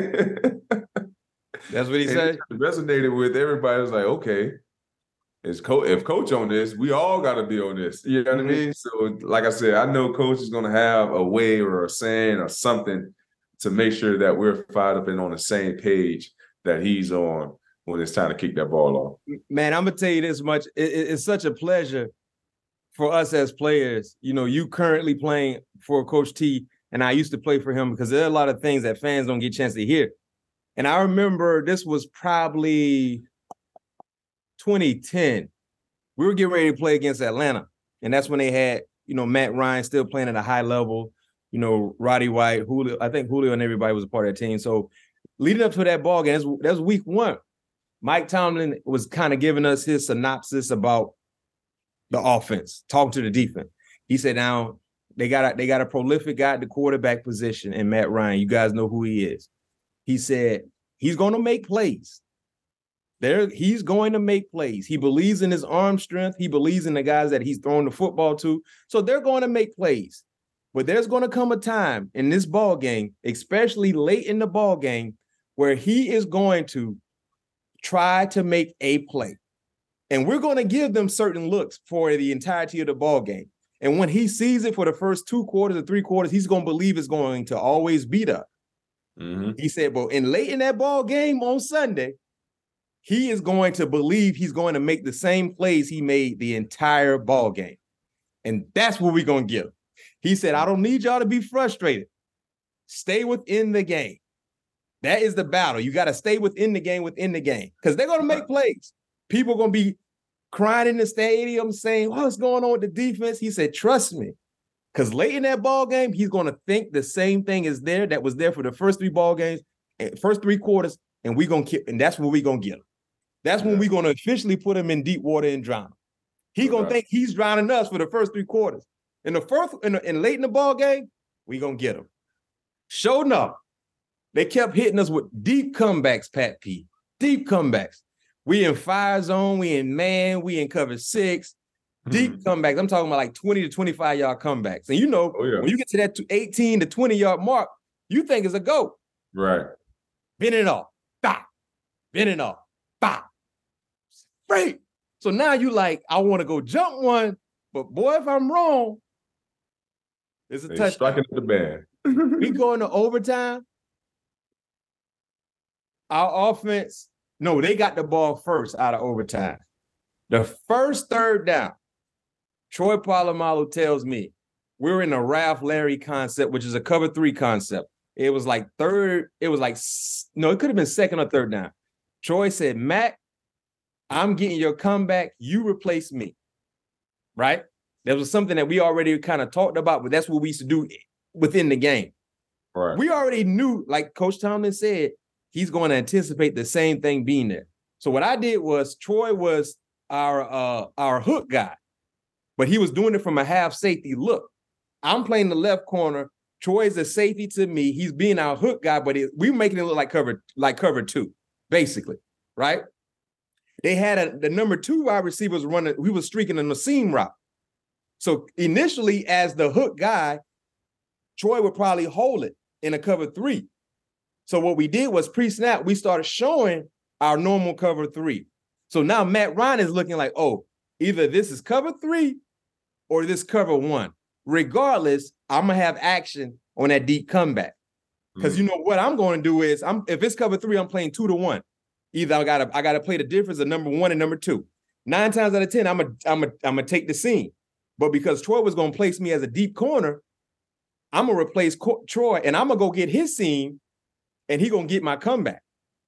what he said? It resonated with everybody. It was like, okay, if Coach on this, we all got to be on this. You know what I mean? So, like I said, I know Coach is going to have a way or a saying or something to make sure that we're fired up and on the same page that he's on when it's time to kick that ball off. Man, I'm going to tell you this much. It's such a pleasure for us as players. You currently playing for Coach T, and I used to play for him, because there are a lot of things that fans don't get a chance to hear. And I remember this was probably 2010. We were getting ready to play against Atlanta, and that's when they had, Matt Ryan still playing at a high level, Roddy White, Julio. I think Julio and everybody was a part of that team. So leading up to that ball game, that was week one. Mike Tomlin was kind of giving us his synopsis about the offense, talking to the defense. He said, now they got a prolific guy at the quarterback position in Matt Ryan. You guys know who he is. He said, he's going to make plays. He's going to make plays. He believes in his arm strength. He believes in the guys that he's throwing the football to. So they're going to make plays. But there's going to come a time in this ball game, especially late in the ball game, where he is going to try to make a play. And we're going to give them certain looks for the entirety of the ball game. And when he sees it for the first 2 quarters or 3 quarters, he's going to believe it's going to always beat up. Mm-hmm. He said, but late in that ball game on Sunday, he is going to believe he's going to make the same plays he made the entire ball game. And that's what we're going to give. He said, I don't need y'all to be frustrated. Stay within the game. That is the battle. You got to stay within the game, because they're going to make plays. People are going to be crying in the stadium saying, what's going on with the defense? He said, trust me, because late in that ball game, he's going to think the same thing is there that was there for the first 3 ball games, first 3 quarters, and that's what we're going to get him. That's when we're going to officially put him in deep water and drown him. He's going to think he's drowning us for the first 3 quarters. In the first, and late in the ball game, we're going to get him. Sure enough, they kept hitting us with deep comebacks, Pat P. Deep comebacks. We in fire zone, we in man, we in cover 6. Deep comebacks. I'm talking about like 20 to 25 yard comebacks. And when you get to that 18 to 20 yard mark, you think it's a go. Right. Bend it off. Bop. Bend it off. Bop. Right. So now you like, I want to go jump one, but boy, if I'm wrong, it's a touchdown. Striking at the band. We go into overtime. Our offense, they got the ball first out of overtime. The first 3rd down, Troy Polamalu tells me we're in a Ralph Larry concept, which is a cover 3 concept. It was like it could have been 2nd or 3rd down. Troy said, Matt, I'm getting your comeback. You replace me. Right? That was something that we already kind of talked about, but that's what we used to do within the game. Right. We already knew, like Coach Tomlin said, he's going to anticipate the same thing being there. So what I did was Troy was our hook guy, but he was doing it from a half safety look. I'm playing the left corner. Troy's a safety to me. He's being our hook guy, but we're making it look like cover 2, basically, right? They had the number 2 wide receivers running. We was streaking in the seam route. So initially, as the hook guy, Troy would probably hold it in a cover 3. So what we did was pre-snap, we started showing our normal cover 3. So now Matt Ryan is looking like, either this is cover 3 or this cover 1. Regardless, I'm going to have action on that deep comeback. Because what I'm going to do is, if it's cover 3, I'm playing 2 to 1. Either I gotta play the difference of number 1 and number 2. 9 times out of 10, I'm gonna take the seam. But because Troy was gonna place me as a deep corner, I'm gonna replace Troy and I'm gonna go get his seam, and he gonna get my comeback.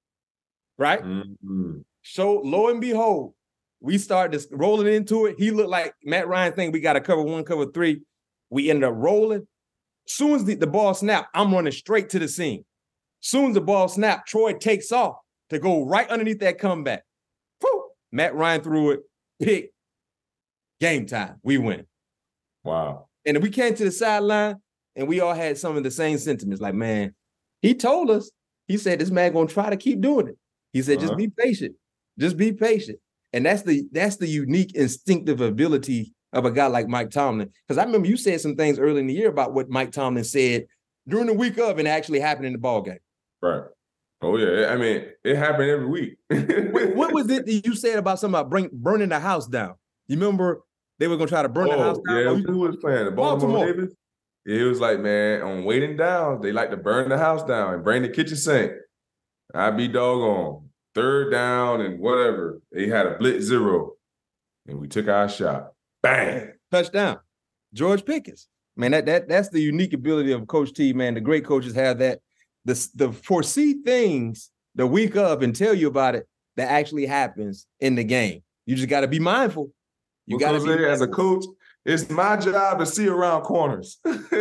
Right? Mm-hmm. So lo and behold, we started just rolling into it. He looked like Matt Ryan think we got to cover 1, cover 3. We ended up rolling. Soon as the ball snapped, I'm running straight to the seam. Soon as the ball snapped, Troy takes off to go right underneath that comeback. Whew! Matt Ryan threw it, pick, game time. We win. Wow. And we came to the sideline, and we all had some of the same sentiments. Like, man, he told us, he said, this man going to try to keep doing it. He said, just be patient. Just be patient. And that's the unique instinctive ability of a guy like Mike Tomlin. Because I remember you said some things early in the year about what Mike Tomlin said during the week of and actually happened in the ball game. Right. Oh, yeah. I mean, it happened every week. What was it that you said about something about burning the house down? You remember they were going to try to burn the house down? Yeah, who was playing? The Baltimore Ravens? It was like, man, on waiting down, they like to burn the house down and bring the kitchen sink. I'd be doggone. 3rd down and whatever. They had a blitz 0, and we took our shot. Bang! Touchdown. George Pickens. Man, that's the unique ability of Coach T, man. The great coaches have that. The foresee things the week of and tell you about it that actually happens in the game. You just got to be mindful. You got to be as a coach, it's my job to see around corners.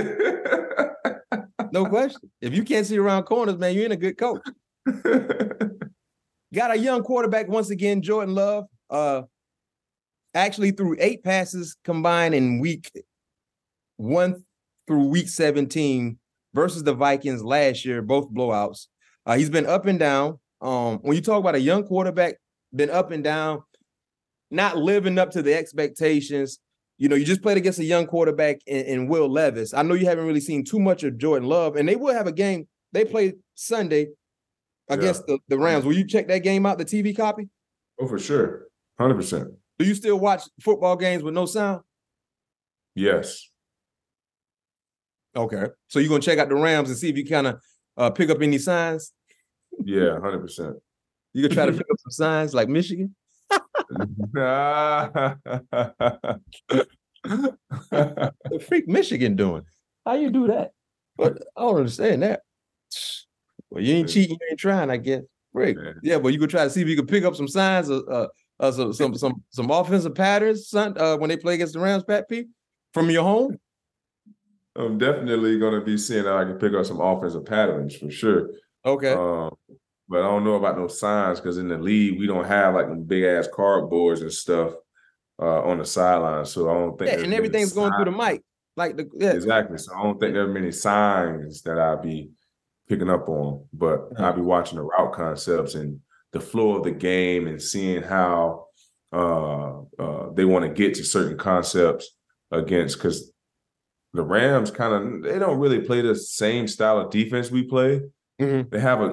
No question. If you can't see around corners, man, you ain't a good coach. Got a young quarterback once again, Jordan Love. Actually threw 8 passes combined in week 1 through week 17 versus the Vikings last year, both blowouts. He's been up and down. When you talk about a young quarterback, been up and down, not living up to the expectations. You know, you just played against a young quarterback in Will Levis. I know you haven't really seen too much of Jordan Love, and they will have a game. They play Sunday against the Rams. Will you check that game out, the TV copy? Oh, for sure. 100%. Do you still watch football games with no sound? Yes. Okay. So you're going to check out the Rams and see if you kind of pick up any signs? Yeah, 100%. You going to try to pick up some signs like Michigan? The freak Michigan doing? How you do that? But I don't understand that. Well, you ain't cheating, you ain't trying, I guess. Great. Yeah, but you could try to see if you could pick up some signs of some offensive patterns when they play against the Rams, Pat P, from your home. I'm definitely going to be seeing how I can pick up some offensive patterns for sure. Okay. But I don't know about no signs because in the league, we don't have like them big ass cardboards and stuff on the sideline. So I don't think. Yeah, and everything's going through the mic. Exactly. So I don't think there are many signs that I'll be picking up on, but I'll be watching the route concepts and the flow of the game and seeing how they want to get to certain concepts against, because the Rams they don't really play the same style of defense we play. Mm-hmm. They have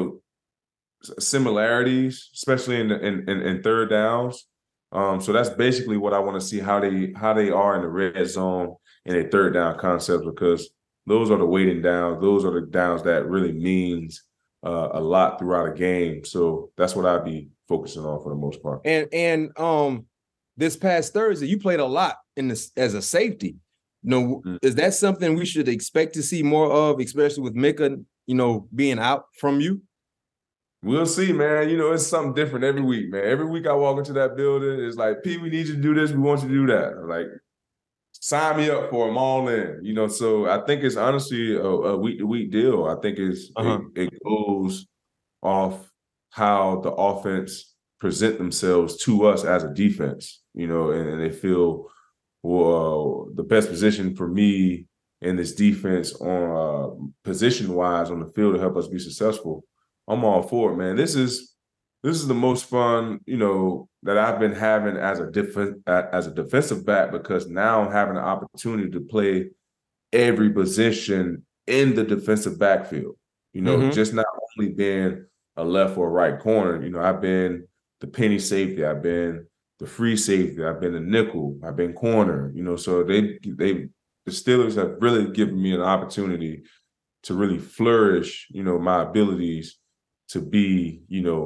similarities, especially in third downs. So that's basically what I want to see, how they are in the red zone in a third down concept, because those are the waiting downs. Those are the downs that really means a lot throughout a game. So that's what I'd be focusing on for the most part. And this past Thursday, you played a lot as a safety. Is that something we should expect to see more of, especially with Micah, being out from you? We'll see, man. It's something different every week, man. Every week I walk into that building, it's like, P, we need you to do this. We want you to do that. I'm like, sign me up for them all in, So I think it's honestly a week-to-week deal. I think it goes off how the offense present themselves to us as a defense, and they feel, well, the best position for me in this defense on position-wise on the field to help us be successful. I'm all for it, man. This is the most fun, that I've been having as a defensive back, because now I'm having an opportunity to play every position in the defensive backfield. Just not only being a left or right corner. I've been the penny safety, I've been the free safety, I've been the nickel, I've been corner. So the Steelers have really given me an opportunity to really flourish, my abilities to be,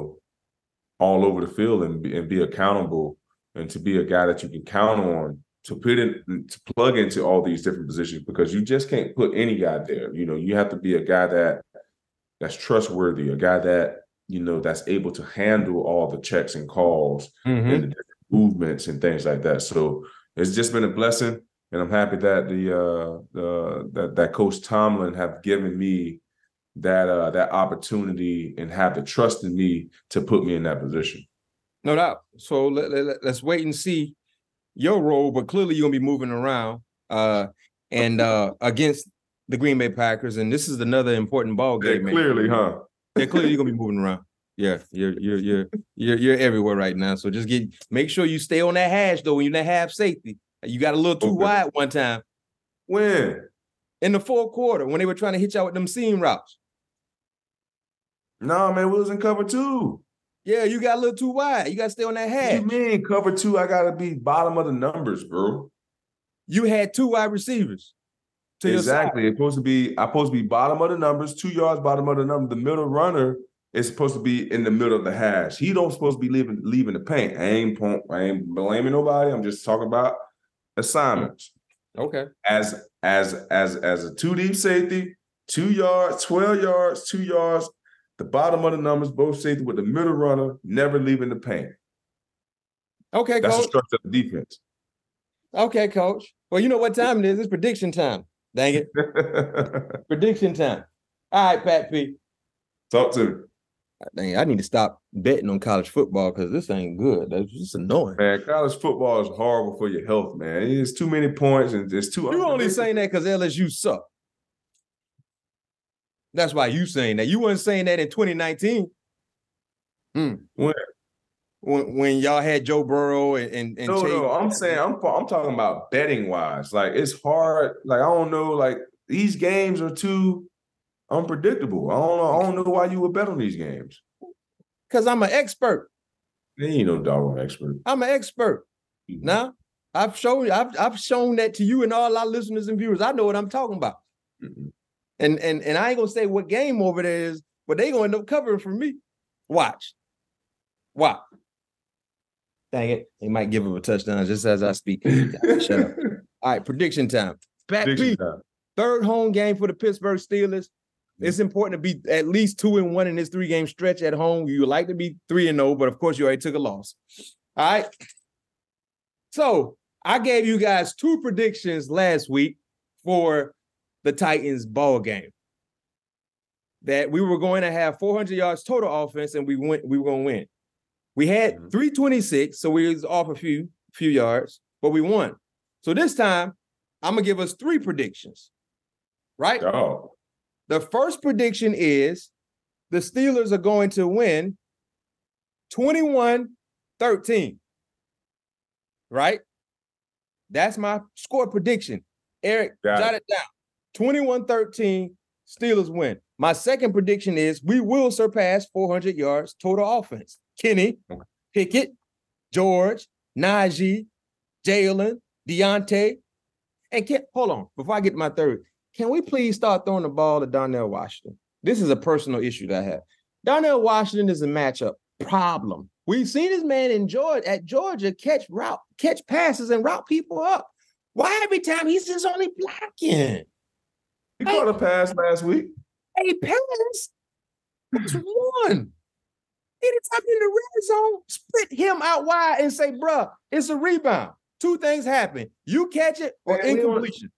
all over the field and be accountable, and to be a guy that you can count on to plug into all these different positions, because you just can't put any guy there. You have to be a guy that's trustworthy, a guy that, that's able to handle all the checks and calls and the different movements and things like that. So it's just been a blessing, and I'm happy that that Coach Tomlin have given me that opportunity and have the trust in me to put me in that position. No doubt. So let's wait and see your role, but clearly you're gonna be moving around and against the Green Bay Packers, and this is another important ball game. Yeah, clearly, huh? Yeah, clearly you're gonna be moving around. Yeah, you're everywhere right now. So just make sure you stay on that hash though. When you're in that half safety, you got a little too wide one time. When? In the fourth quarter, when they were trying to hit y'all with them seam routes. No, man, we was in cover 2. Yeah, you got a little too wide. You got to stay on that hash. What do you mean cover 2? I got to be bottom of the numbers, bro. You had 2 wide receivers. Exactly. I'm supposed to be bottom of the numbers, 2 yards bottom of the number. The middle runner is supposed to be in the middle of the hash. He don't supposed to be leaving the paint. I ain't blaming nobody. I'm just talking about assignments. Okay. As a 2 deep safety, 2 yards, 12 yards, 2 yards. The bottom of the numbers, both safety with the middle runner, never leaving the paint. Okay, That's Coach. the structure of the defense. Okay, Coach. Well, you know what time it is. It's prediction time. Dang it. Prediction time. All right, Pat P. Talk to me. Dang, I need to stop betting on college football because this ain't good. That's just annoying. Man, college football is horrible for your health, man. It's too many points and it's too. You only saying that because LSU suck. That's why you saying that. You weren't saying that in 2019. When? when y'all had Joe Burrow and No, Chase. no, I'm saying I'm talking about betting wise. Like it's hard. Like I don't know. Like these games are too unpredictable. I don't know why you would bet on these games. Because I'm an expert. You ain't no doggone expert. I'm an expert. Mm-hmm. Now I've shown that to you and all our listeners and viewers. I know what I'm talking about. Mm-hmm. And I ain't gonna say what game over there is, but they gonna end up covering for me. Watch. Dang it. They might give him a touchdown just as I speak. Shut up. All right, prediction time. Pat P, third home game for the Pittsburgh Steelers. It's important to be at least 2-1 in this 3-game stretch at home. You would like to be 3-0, but of course you already took a loss. All right. So I gave you guys 2 predictions last week for the Titans ball game. That we were going to have 400 yards total offense and we were going to win. We had 326, so we was off a few yards, but we won. So this time, I'm going to give us 3 predictions, right? Oh. The first prediction is the Steelers are going to win 21-13, right? That's my score prediction. Eric, jot it down. 21-13, Steelers win. My second prediction is we will surpass 400 yards total offense. Kenny, Pickett, George, Najee, Jalen, Deontay, and hold on. Before I get to my third, can we please start throwing the ball to Darnell Washington? This is a personal issue that I have. Darnell Washington is a matchup problem. We've seen this man at Georgia catch passes and route people up. Why every time he's just only blocking? He caught a pass last week. A pass? That's one. Anytime in the red zone, split him out wide and say, bruh, it's a rebound. 2 things happen. You catch it or incompletion.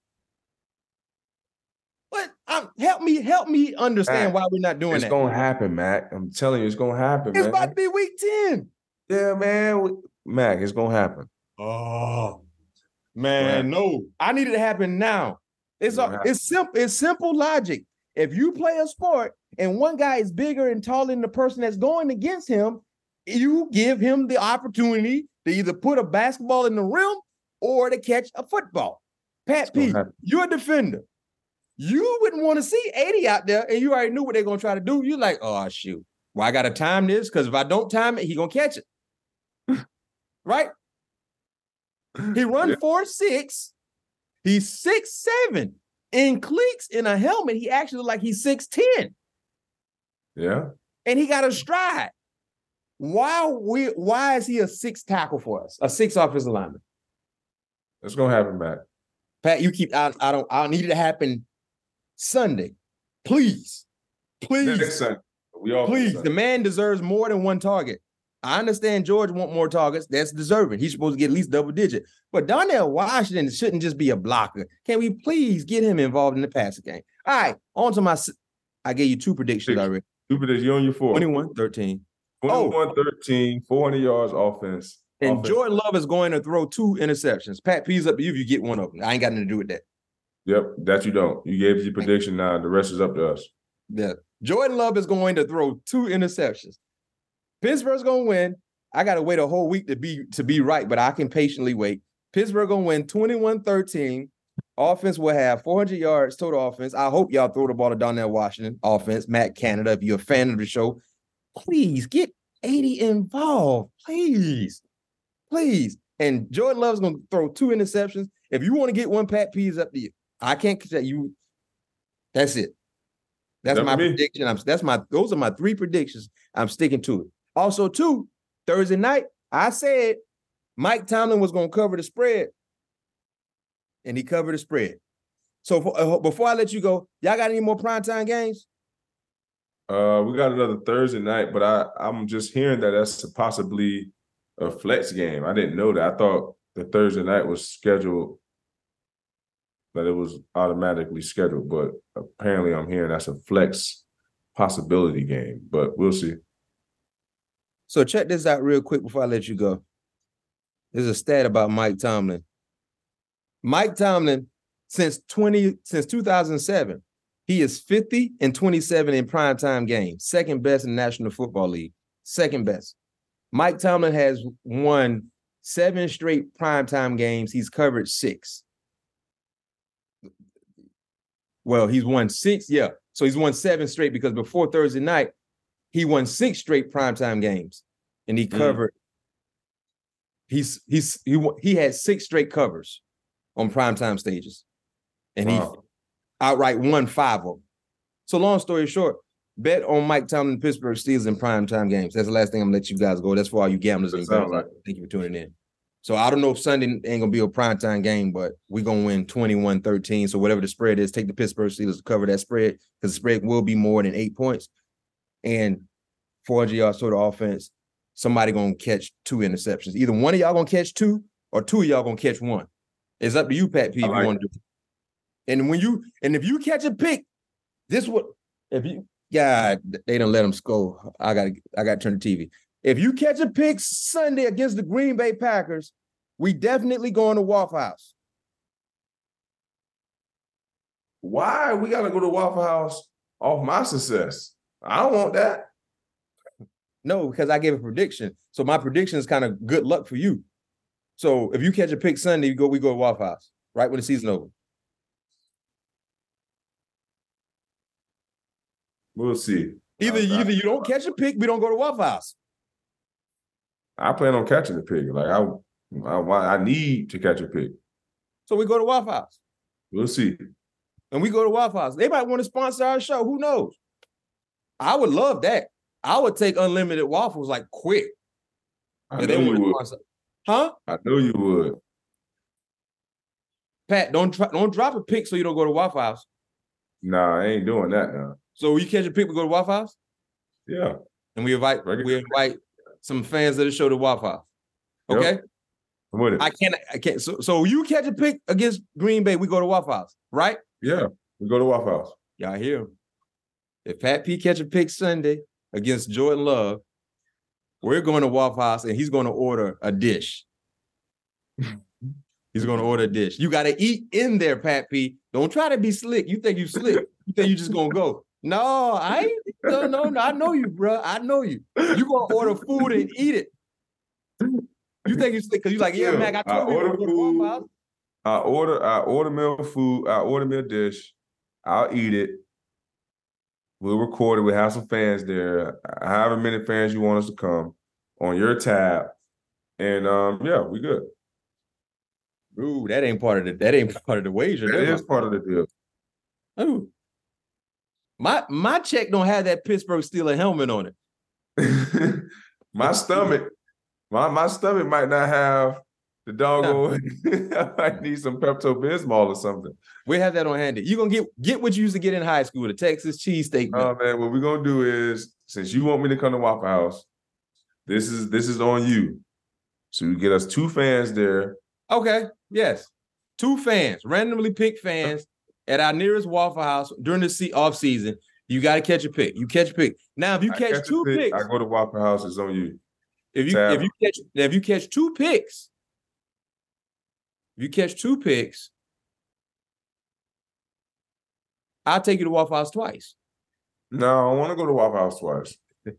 But help me understand why we're not doing that. It's going to happen, Mac. I'm telling you, it's going to happen, It's about to be week 10. Yeah, man. Mac, it's going to happen. Oh, man, no. I need it to happen now. It's simple logic. If you play a sport and one guy is bigger and taller than the person that's going against him, you give him the opportunity to either put a basketball in the rim or to catch a football. Pat P, you're a defender. You wouldn't want to see 80 out there and you already knew what they're going to try to do. You're like, oh, shoot. Well, I got to time this because if I don't time it, he's going to catch it. Right? He run 4.6. He's 6'7". In cleats, in a helmet, he actually looked like he's 6'10". Yeah. And he got a stride. Why is he a 6 tackle for us? A 6 offensive lineman? It's gonna happen, Matt. Pat, you keep I need it to happen Sunday. Please. Next Sunday. Please. The man deserves more than 1 target. I understand George want more targets. That's deserving. He's supposed to get at least double digit. But Darnell Washington shouldn't just be a blocker. Can we please get him involved in the passing game? All right, on to I gave you 2 predictions already. 2 predictions. You're on your 4. 21-13. 21-13, 400 yards offense. And Jordan Love is going to throw 2 interceptions. Pat, P's up to you if you get one of them. I ain't got nothing to do with that. Yep, that you don't. You gave your prediction now. The rest is up to us. Yeah. Jordan Love is going to throw 2 interceptions. Pittsburgh's going to win. I got to wait a whole week to be right, but I can patiently wait. Pittsburgh going to win 21-13. Offense will have 400 yards total offense. I hope y'all throw the ball to Darnell Washington. Offense, Matt Canada, if you're a fan of the show, please get 80 involved. Please. And Jordan Love's going to throw 2 interceptions. If you want to get one, Pat P is up to you. I can't catch you. That's it. That's my prediction. Those are my 3 predictions. I'm sticking to it. Also, too, Thursday night, I said Mike Tomlin was going to cover the spread, and he covered the spread. So before I let you go, y'all got any more primetime games? We got another Thursday night, but I'm just hearing that that's possibly a flex game. I didn't know that. I thought the Thursday night was scheduled, that it was automatically scheduled, but apparently I'm hearing that's a flex possibility game, but we'll see. So check this out real quick before I let you go. There's a stat about Mike Tomlin. Mike Tomlin, since 2007, he is 50-27 in primetime games. Second best in the National Football League. Second best. Mike Tomlin has won 7 straight primetime games. He's covered 6. Well, he's won 6. Yeah. So he's won 7 straight because before Thursday night, he won 6 straight primetime games. And he covered. He had 6 straight covers on primetime stages. And he outright won 5 of them. So long story short, bet on Mike Tomlin and Pittsburgh Steelers in primetime games. That's the last thing I'm gonna let you guys go. That's for all you gamblers and bettors. Right. Thank you for tuning in. So I don't know if Sunday ain't gonna be a primetime game, but we're gonna win 21-13. So whatever the spread is, take the Pittsburgh Steelers to cover that spread because the spread will be more than 8 points. And 400 yards sort of offense, somebody gonna catch 2 interceptions. Either one of y'all gonna catch 2 or 2 of y'all gonna catch 1. It's up to you, Pat P, if you want to do it. And if you catch a pick, they don't let them score. I gotta turn the TV. If you catch a pick Sunday against the Green Bay Packers, we definitely going to Waffle House. Why we gotta go to Waffle House off my success? I don't want that. No, because I gave a prediction. So my prediction is kind of good luck for you. So if you catch a pick Sunday, we go to Waffle House right when the season over. We'll see. Either you don't catch a pick, we don't go to Waffle House. I plan on catching the pick. Like I need to catch a pick. So we go to Waffle House. We'll see. And we go to Waffle House. They might want to sponsor our show. Who knows? I would love that. I would take unlimited waffles like quick. I know you would. Huh? I know you would. Pat, don't drop a pick so you don't go to Waffle House. Nah, I ain't doing that now. So you catch a pick, we go to Waffle House? Yeah. And we invite some fans of the show to Waffle House. Okay? Yep. I'm with it. I can't. So you catch a pick against Green Bay, we go to Waffle House, right? Yeah, we go to Waffle House. Y'all hear him. If Pat P catch a pick Sunday against Jordan Love, we're going to Waffle House and he's going to order a dish. He's going to order a dish. You got to eat in there, Pat P. Don't try to be slick. You think you slick. You think you just going to go. No, I ain't. No. I know you, bro. I know you. You going to order food and eat it. You think you slick because you like, yeah, Mac, I told you to go to Waffle House. I order meal food. I order me a dish. I'll eat it. We'll record it. We'll have some fans there. However many fans you want us to come on your tab. And yeah, we good. Ooh, that ain't part of the wager. That is part of the deal. Ooh. My check don't have that Pittsburgh Steelers helmet on it. My stomach might not have the doggone. I might need some Pepto-Bismol or something. We have that on handy. You're gonna get what you used to get in high school, the Texas cheesesteak. Oh man, what we're gonna do is, since you want me to come to Waffle House, this is on you. So you get us 2 fans there. Okay, yes. 2 fans, randomly picked fans at our nearest Waffle House during the off season. You got to catch a pick. You catch a pick. Now, if you catch 2 picks, I go to Waffle House. It's on you. If you catch 2 picks, I'll take you to Waffle House twice. No, I want to go to Waffle House twice.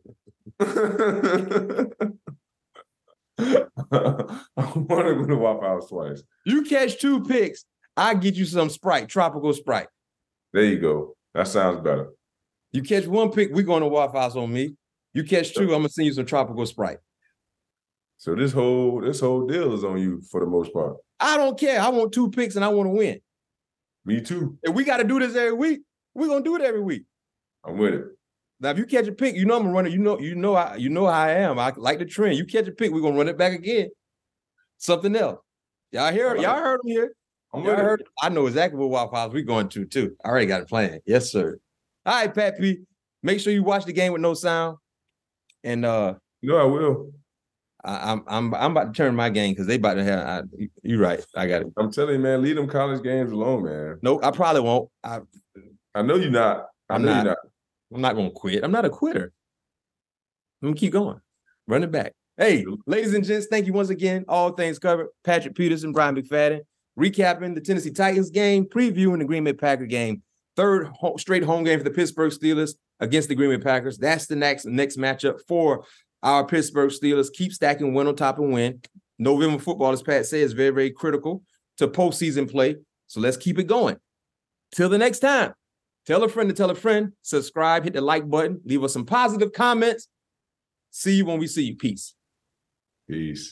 I want to go to Waffle House twice. You catch 2 picks, I get you some Sprite, tropical Sprite. There you go. That sounds better. You catch 1 pick, we're going to Waffle House on me. You catch 2, I'm gonna send you some tropical Sprite. So this whole deal is on you for the most part. I don't care. I want 2 picks and I want to win. Me too. If we got to do this every week, we're gonna do it every week. I'm with it. Now, if you catch a pick, you know I'm gonna run it. You know how I am. I like the trend. You catch a pick, we're gonna run it back again. Something else. Y'all heard him here. I know exactly what Waffle House we're going to too. I already got it planned. Yes, sir. All right, Pat P. Make sure you watch the game with no sound. And I will. I'm about to turn my game because they about to have. You're right. I got it. I'm telling you, man. Leave them college games alone, man. No, I probably won't. I know you're not. I'm not going to quit. I'm not a quitter. I'm going to keep going. Run it back. Hey, ladies and gents, thank you once again. All things covered. Patrick Peterson, Brian McFadden, recapping the Tennessee Titans game, previewing the Green Bay Packer game. 3rd straight home game for the Pittsburgh Steelers against the Green Bay Packers. That's the next matchup for our Pittsburgh Steelers keep stacking win on top of win. November football, as Pat said, is very, very critical to postseason play. So let's keep it going. Till the next time, tell a friend to tell a friend, subscribe, hit the like button, leave us some positive comments. See you when we see you. Peace. Peace.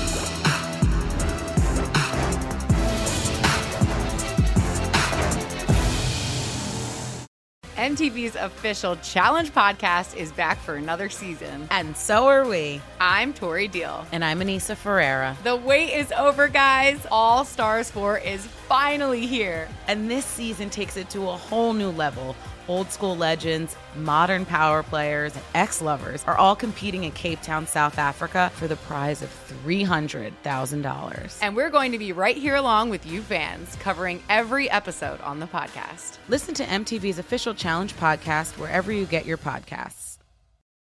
MTV's official Challenge podcast is back for another season. And so are we. I'm Tori Deal. And I'm Anissa Ferreira. The wait is over, guys. All Stars 4 is finally here. And this season takes it to a whole new level. Old school legends, modern power players, and ex-lovers are all competing in Cape Town, South Africa for the prize of $300,000. And we're going to be right here along with you fans, covering every episode on the podcast. Listen to MTV's official Challenge podcast wherever you get your podcasts.